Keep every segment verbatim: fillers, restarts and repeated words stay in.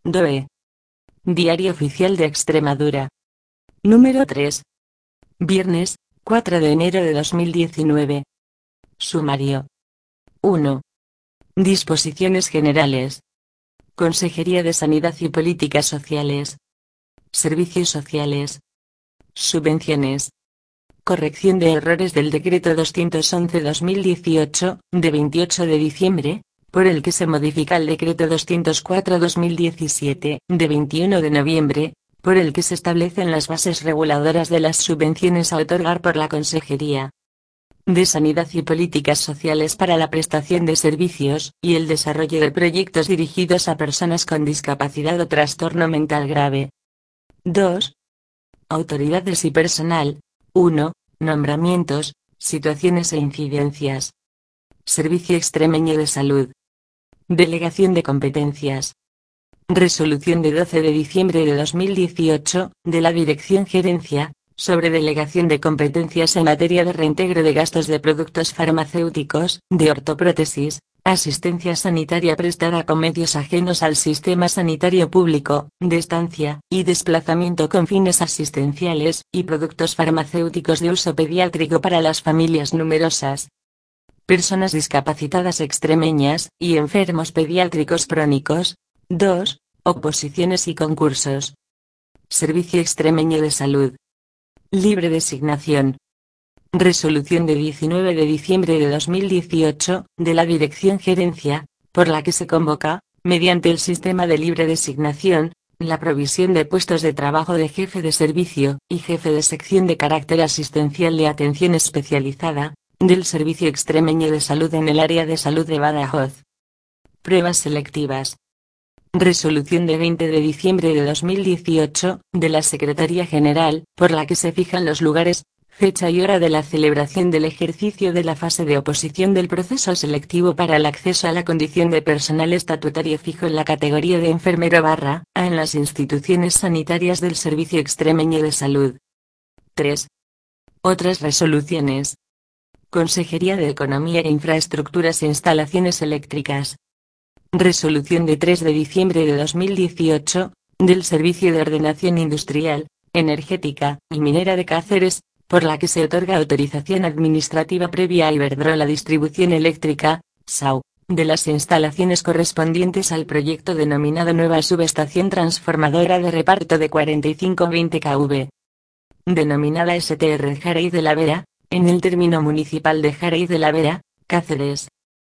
D O E. Diario Oficial de Extremadura. Número tres. Viernes, cuatro de enero de dos mil diecinueve. Sumario. uno. Disposiciones generales. Consejería de Sanidad y Políticas Sociales. Servicios sociales. Subvenciones. Corrección de errores del Decreto doscientos once barra dos mil dieciocho, de veintiocho de diciembre, por el que se modifica el Decreto doscientos cuatro barra dos mil diecisiete, de veintiuno de noviembre, por el que se establecen las bases reguladoras de las subvenciones a otorgar por la Consejería de Sanidad y Políticas Sociales para la prestación de servicios, y el desarrollo de proyectos dirigidos a personas con discapacidad o trastorno mental grave. dos. Autoridades y personal. uno. Nombramientos, situaciones e incidencias. Servicio Extremeño de Salud. Delegación de competencias. Resolución de doce de diciembre de dos mil dieciocho, de la Dirección Gerencia, sobre delegación de competencias en materia de reintegro de gastos de productos farmacéuticos, de ortoprótesis, asistencia sanitaria prestada con medios ajenos al sistema sanitario público, de estancia y desplazamiento con fines asistenciales, y productos farmacéuticos de uso pediátrico para las familias numerosas. Personas discapacitadas extremeñas, y enfermos pediátricos crónicos. dos. Oposiciones y concursos. Servicio Extremeño de Salud. Libre designación. Resolución de diecinueve de diciembre de dos mil dieciocho, de la Dirección Gerencia, por la que se convoca, mediante el sistema de libre designación, la provisión de puestos de trabajo de jefe de servicio, y jefe de sección de carácter asistencial de atención especializada, del Servicio Extremeño de Salud en el área de salud de Badajoz. Pruebas selectivas. Resolución de veinte de diciembre de dos mil dieciocho, de la Secretaría General, por la que se fijan los lugares, fecha y hora de la celebración del ejercicio de la fase de oposición del proceso selectivo para el acceso a la condición de personal estatutario fijo en la categoría de enfermero barra A en las instituciones sanitarias del Servicio Extremeño de Salud. tres. Otras resoluciones. Consejería de Economía e Infraestructuras e Instalaciones Eléctricas. Resolución de tres de diciembre de dos mil dieciocho, del Servicio de Ordenación Industrial, Energética y Minera de Cáceres, por la que se otorga autorización administrativa previa a Iberdrola Distribución Eléctrica, S A U, de las instalaciones correspondientes al proyecto denominado Nueva Subestación Transformadora de Reparto de cuarenta y cinco veinte kilovoltios, denominada S T R Jarey de la Vera, en el término municipal de Jarey de la Vera, Cáceres.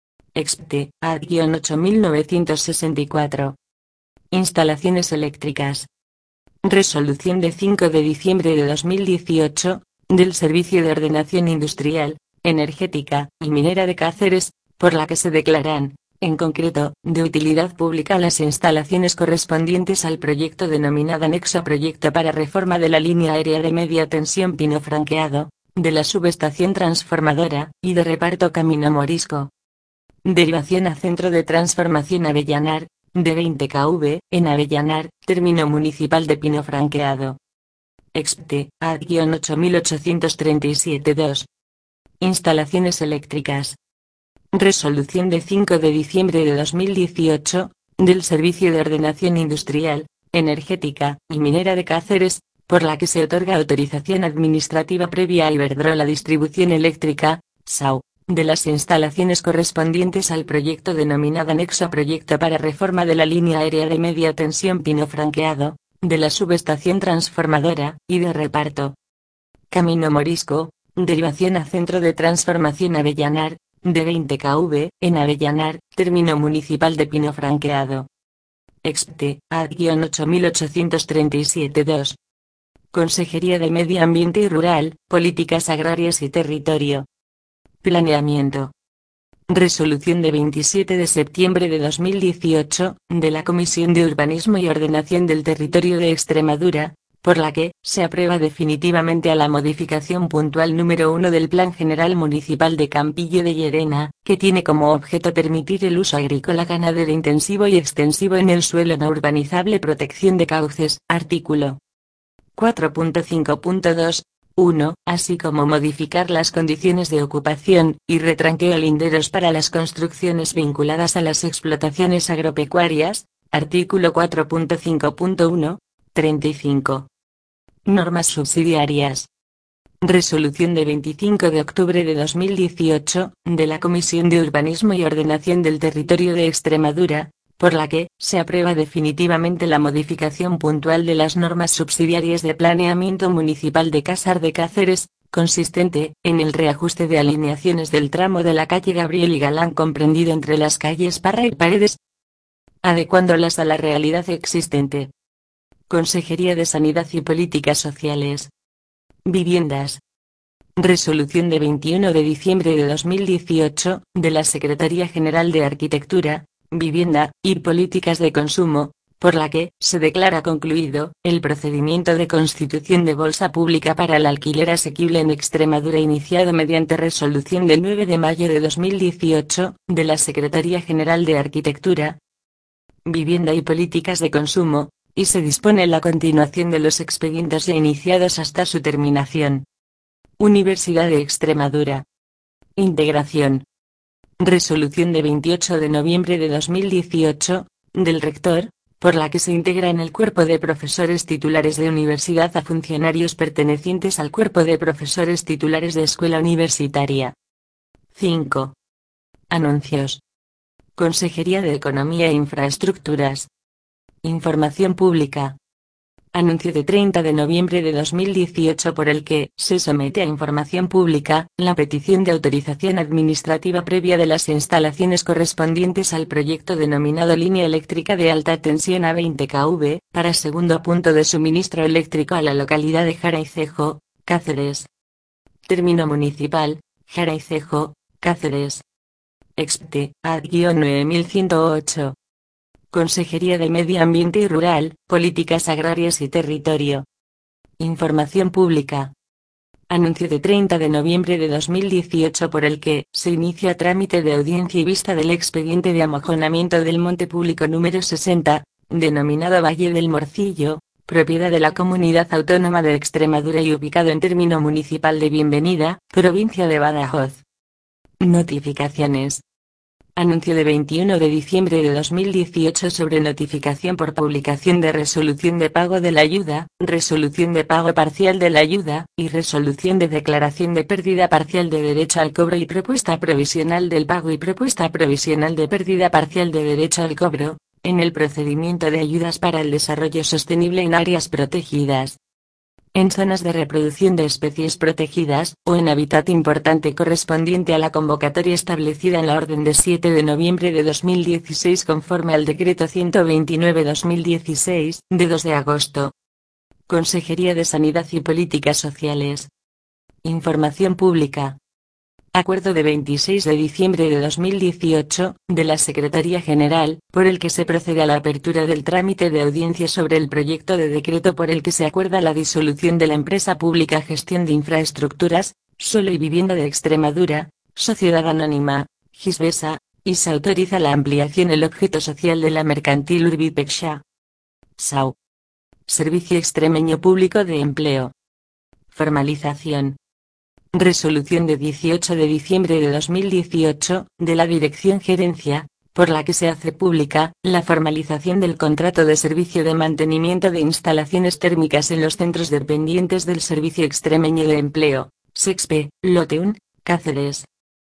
Expte, A D ocho mil novecientos sesenta y cuatro. Instalaciones eléctricas. Resolución de cinco de diciembre de dos mil dieciocho, del Servicio de Ordenación Industrial, Energética y Minera de Cáceres, por la que se declaran, en concreto, de utilidad pública las instalaciones correspondientes al proyecto denominado Anexo a Proyecto para Reforma de la Línea Aérea de Media Tensión Pino Franqueado, de la Subestación Transformadora y de Reparto Camino Morisco. Derivación a Centro de Transformación Avellanar, de veinte kilovoltios, en Avellanar, término municipal de Pino Franqueado. Expte, A D ocho mil ochocientos treinta y siete dos. Instalaciones eléctricas. Resolución de cinco de diciembre de dos mil dieciocho, del Servicio de Ordenación Industrial, Energética y Minera de Cáceres, por la que se otorga autorización administrativa previa a Iberdrola Distribución Eléctrica, S A U, de las instalaciones correspondientes al proyecto denominado Anexo a Proyecto para Reforma de la Línea Aérea de Media Tensión Pino Franqueado, de la Subestación Transformadora y de Reparto Camino Morisco, derivación a Centro de Transformación Avellanar, de veinte kilovoltios, en Avellanar, término municipal de Pino Franqueado. Expte, A D ocho mil ochocientos treinta y siete dos. Consejería de Medio Ambiente y Rural, Políticas Agrarias y Territorio. Planeamiento. Resolución de veintisiete de septiembre de dos mil dieciocho, de la Comisión de Urbanismo y Ordenación del Territorio de Extremadura, por la que se aprueba definitivamente a la modificación puntual número uno del Plan General Municipal de Campillo de Llerena, que tiene como objeto permitir el uso agrícola ganadero intensivo y extensivo en el suelo no urbanizable, protección de cauces, artículo cuatro punto cinco punto dos. uno, así como modificar las condiciones de ocupación y retranqueo linderos para las construcciones vinculadas a las explotaciones agropecuarias, Artículo cuatro punto cinco punto uno, treinta y cinco. Normas subsidiarias. Resolución de veinticinco de octubre de dos mil dieciocho, de la Comisión de Urbanismo y Ordenación del Territorio de Extremadura, por la que se aprueba definitivamente la modificación puntual de las normas subsidiarias de planeamiento municipal de Cásar de Cáceres, consistente en el reajuste de alineaciones del tramo de la calle Gabriel y Galán comprendido entre las calles Parra y Paredes, adecuándolas a la realidad existente. Consejería de Sanidad y Políticas Sociales. Viviendas. Resolución de veintiuno de diciembre de dos mil dieciocho, de la Secretaría General de Arquitectura, Vivienda y Políticas de Consumo, por la que se declara concluido el procedimiento de constitución de bolsa pública para el alquiler asequible en Extremadura iniciado mediante resolución del nueve de mayo de dos mil dieciocho, de la Secretaría General de Arquitectura, Vivienda y Políticas de Consumo, y se dispone la continuación de los expedientes ya iniciados hasta su terminación. Universidad de Extremadura. Integración. Resolución de veintiocho de noviembre de dos mil dieciocho, del rector, por la que se integra en el cuerpo de profesores titulares de universidad a funcionarios pertenecientes al cuerpo de profesores titulares de escuela universitaria. cinco. Anuncios. Consejería de Economía e Infraestructuras. Información pública. Anuncio de treinta de noviembre de dos mil dieciocho por el que se somete a información pública la petición de autorización administrativa previa de las instalaciones correspondientes al proyecto denominado Línea Eléctrica de Alta Tensión A veinte kilovoltios para segundo punto de suministro eléctrico a la localidad de Jaraicejo, Cáceres. Término municipal, Jaraicejo, Cáceres. Expte A D nueve mil ciento ocho. Consejería de Medio Ambiente y Rural, Políticas Agrarias y Territorio. Información pública. Anuncio de treinta de noviembre de dos mil dieciocho por el que se inicia trámite de audiencia y vista del expediente de amojonamiento del monte público número sesenta, denominado Valle del Morcillo, propiedad de la Comunidad Autónoma de Extremadura y ubicado en término municipal de Bienvenida, provincia de Badajoz. Notificaciones. Anuncio de veintiuno de diciembre de dos mil dieciocho sobre notificación por publicación de resolución de pago de la ayuda, resolución de pago parcial de la ayuda, y resolución de declaración de pérdida parcial de derecho al cobro y propuesta provisional del pago y propuesta provisional de pérdida parcial de derecho al cobro, en el procedimiento de ayudas para el desarrollo sostenible en áreas protegidas, en zonas de reproducción de especies protegidas, o en hábitat importante correspondiente a la convocatoria establecida en la orden de siete de noviembre de dos mil dieciséis conforme al decreto ciento veintinueve barra dos mil dieciséis, de dos de agosto. Consejería de Sanidad y Políticas Sociales. Información pública. Acuerdo de veintiséis de diciembre de dos mil dieciocho, de la Secretaría General, por el que se procede a la apertura del trámite de audiencia sobre el proyecto de decreto por el que se acuerda la disolución de la empresa pública Gestión de Infraestructuras, Suelo y Vivienda de Extremadura, Sociedad Anónima, Gisbesa, y se autoriza la ampliación el objeto social de la mercantil Urbipexa. S A U. Servicio Extremeño Público de Empleo. Formalización. Resolución de dieciocho de diciembre de dos mil dieciocho, de la Dirección Gerencia, por la que se hace pública la formalización del contrato de servicio de mantenimiento de instalaciones térmicas en los centros dependientes del Servicio Extremeño de Empleo, SEXPE, Lote uno, Cáceres.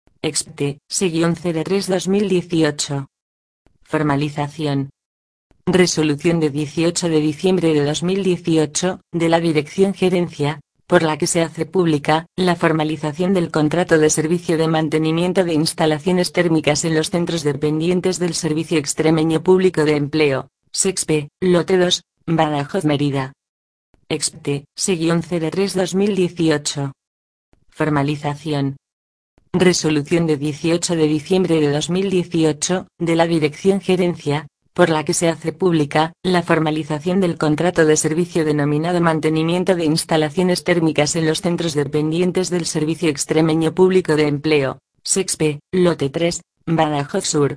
Expte, C cero tres dos mil dieciocho. Formalización. Resolución de dieciocho de diciembre de dos mil dieciocho, de la Dirección Gerencia, por la que se hace pública la formalización del contrato de servicio de mantenimiento de instalaciones térmicas en los centros dependientes del Servicio Extremeño Público de Empleo, SEXPE, Lote dos, Badajoz Mérida. Expte, C cero tres dos mil dieciocho. Formalización. Resolución de dieciocho de diciembre de dos mil dieciocho, de la Dirección Gerencia, por la que se hace pública la formalización del contrato de servicio denominado Mantenimiento de Instalaciones Térmicas en los centros dependientes del Servicio Extremeño Público de Empleo, SEXPE, Lote tres, Badajoz Sur.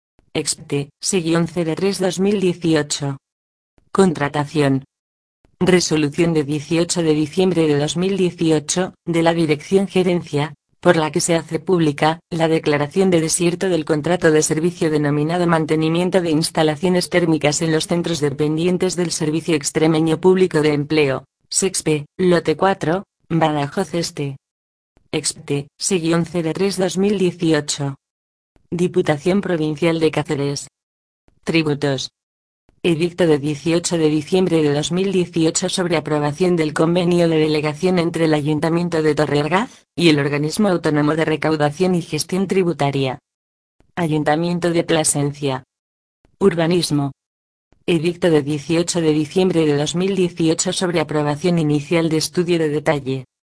Expte, C cero tres dos mil dieciocho. Contratación. Resolución de dieciocho de diciembre de dos mil dieciocho, de la Dirección Gerencia, por la que se hace pública la declaración de desierto del contrato de servicio denominado Mantenimiento de Instalaciones Térmicas en los Centros Dependientes del Servicio Extremeño Público de Empleo, SEXPE, lote cuatro, Badajoz Este. Expte, C cero tres dos mil dieciocho. Diputación Provincial de Cáceres. Tributos. Edicto de dieciocho de diciembre de dos mil dieciocho sobre aprobación del convenio de delegación entre el Ayuntamiento de Torreargaz y el Organismo Autónomo de Recaudación y Gestión Tributaria. Ayuntamiento de Plasencia. Urbanismo. Edicto de dieciocho de diciembre de dos mil dieciocho sobre aprobación inicial de estudio de detalle,